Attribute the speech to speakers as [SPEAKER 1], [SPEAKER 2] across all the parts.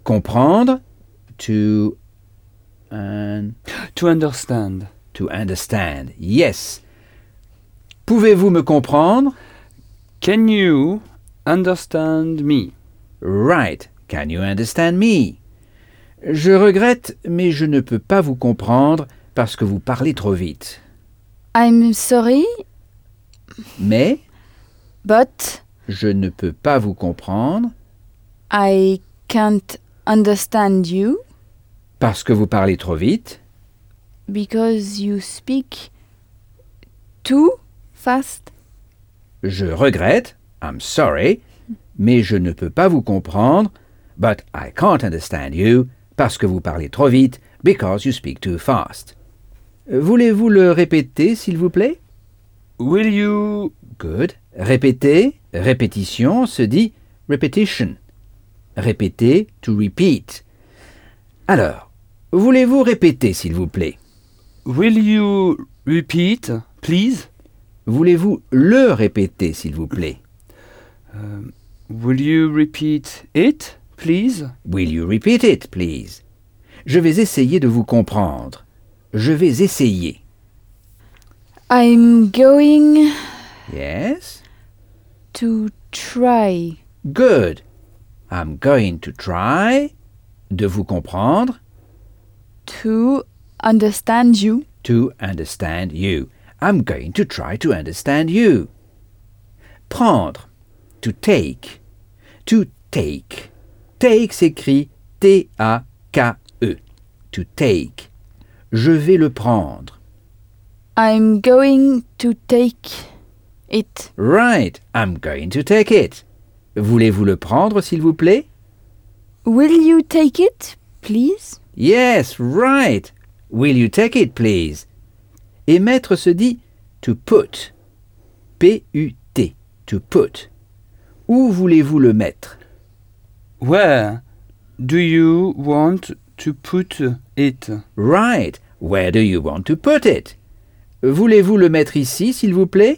[SPEAKER 1] Comprendre. To
[SPEAKER 2] understand.
[SPEAKER 1] To understand. Yes. Pouvez-vous me comprendre?
[SPEAKER 2] Can you understand me?
[SPEAKER 1] Right. Can you understand me? Je regrette, mais je ne peux pas vous comprendre parce que vous parlez trop vite.
[SPEAKER 3] I'm sorry,
[SPEAKER 1] Mais
[SPEAKER 3] but
[SPEAKER 1] je ne peux pas vous comprendre
[SPEAKER 3] I can't understand you
[SPEAKER 1] parce que vous parlez trop vite.
[SPEAKER 3] because you speak too fast.
[SPEAKER 1] Je regrette, I'm sorry, mais je ne peux pas vous comprendre, but I can't understand you, parce que vous parlez trop vite, because you speak too fast. Voulez-vous le répéter, s'il vous plaît?
[SPEAKER 2] Will you...
[SPEAKER 1] Good. Répéter, répétition se dit repetition. Répéter, to repeat. Alors, voulez-vous répéter, s'il vous plaît?
[SPEAKER 2] Will you repeat, please?
[SPEAKER 1] Voulez-vous le répéter, s'il vous plaît?
[SPEAKER 2] Will you repeat it, please?
[SPEAKER 1] Will you repeat it, please? Je vais essayer de vous comprendre. Je vais essayer.
[SPEAKER 3] I'm going
[SPEAKER 1] Yes?
[SPEAKER 3] to try.
[SPEAKER 1] Good. I'm going to try de vous comprendre.
[SPEAKER 3] To understand you.
[SPEAKER 1] To understand you. I'm going to try to understand you. Prendre. To take. To take. Take s'écrit T-A-K-E. To take. Je vais le prendre.
[SPEAKER 3] I'm going to take it.
[SPEAKER 1] Right. I'm going to take it. Voulez-vous le prendre, s'il vous plaît?
[SPEAKER 3] Will you take it, please?
[SPEAKER 1] Yes, right. Will you take it, please? Et mettre se dit to put. P-U-T. To put. Où voulez-vous le mettre?
[SPEAKER 2] Where do you want to put it?
[SPEAKER 1] Right. Where do you want to put it? Voulez-vous le mettre ici, s'il vous plaît?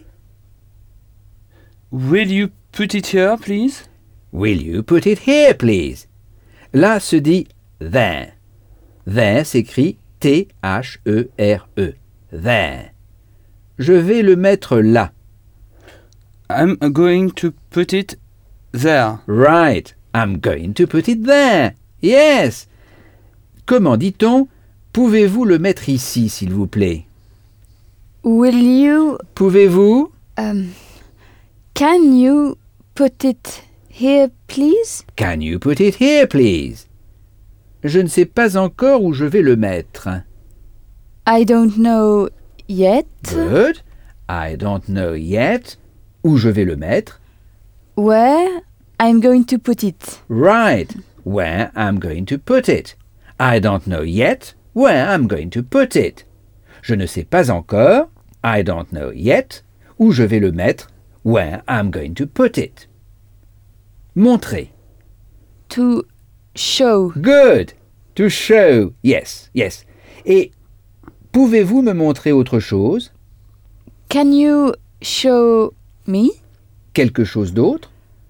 [SPEAKER 2] Will you put it here, please?
[SPEAKER 1] Will you put it here, please? Là se dit there. There s'écrit T-H-E-R-E. There. Je vais le mettre là.
[SPEAKER 2] I'm going to put it there.
[SPEAKER 1] Right. I'm going to put it there. Yes. Comment dit-on? Pouvez-vous le mettre ici, s'il vous plaît?
[SPEAKER 3] Will you...
[SPEAKER 1] Pouvez-vous?
[SPEAKER 3] Can you put it here, please?
[SPEAKER 1] Can you put it here, please? Je ne sais pas encore où je vais le mettre.
[SPEAKER 3] I don't know yet.
[SPEAKER 1] Good. I don't know yet. Où je vais le mettre.
[SPEAKER 3] Where I'm going to put it.
[SPEAKER 1] Right. Where I'm going to put it. I don't know yet where I'm going to put it. Je ne sais pas encore. I don't know yet. Où je vais le mettre. Where I'm going to put it. Montrer.
[SPEAKER 3] To show.
[SPEAKER 1] Good. To show. Yes, yes. Et pouvez-vous me montrer autre chose?
[SPEAKER 3] Can you show me
[SPEAKER 1] Quelque chose d'autre?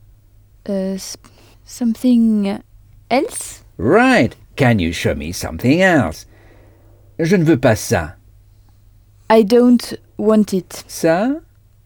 [SPEAKER 3] something else?
[SPEAKER 1] Right. Can you show me something else? Je ne veux pas ça.
[SPEAKER 3] I don't want it.
[SPEAKER 1] Ça?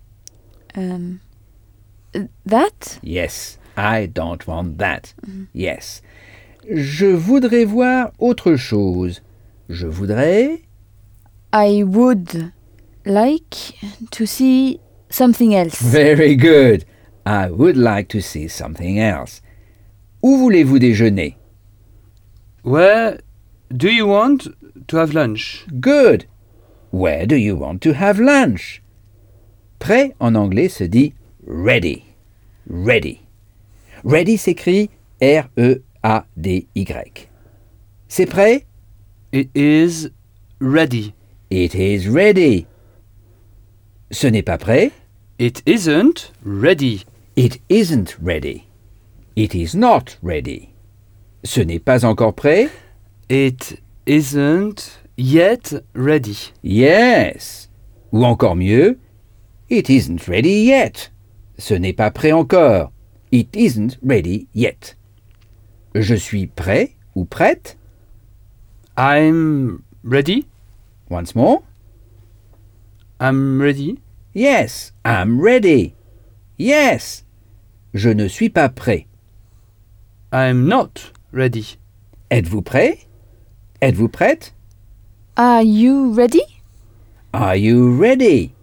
[SPEAKER 3] That?
[SPEAKER 1] Yes. I don't want that. Yes. Je voudrais voir autre chose. Je voudrais...
[SPEAKER 3] I would like to see something else.
[SPEAKER 1] Very good. I would like to see something else. Où voulez-vous déjeuner?
[SPEAKER 2] Where do you want to have lunch?
[SPEAKER 1] Good. Where do you want to have lunch? Prêt en anglais se dit ready. Ready. Ready s'écrit R-E-A-D-Y. C'est prêt?
[SPEAKER 2] It is ready.
[SPEAKER 1] It is ready. Ce n'est pas prêt?
[SPEAKER 2] It isn't ready.
[SPEAKER 1] It isn't ready. It is not ready. Ce n'est pas encore prêt?
[SPEAKER 2] It isn't yet ready.
[SPEAKER 1] Yes. Ou encore mieux, it isn't ready yet. Ce n'est pas prêt encore. It isn't ready yet. Je suis prêt ou prête.
[SPEAKER 2] I'm ready.
[SPEAKER 1] Once more.
[SPEAKER 2] I'm ready.
[SPEAKER 1] Yes, I'm ready. Yes. Je ne suis pas prêt.
[SPEAKER 2] I'm not ready.
[SPEAKER 1] Êtes-vous prêt? Êtes-vous prête?
[SPEAKER 3] Are you ready?
[SPEAKER 1] Are you ready?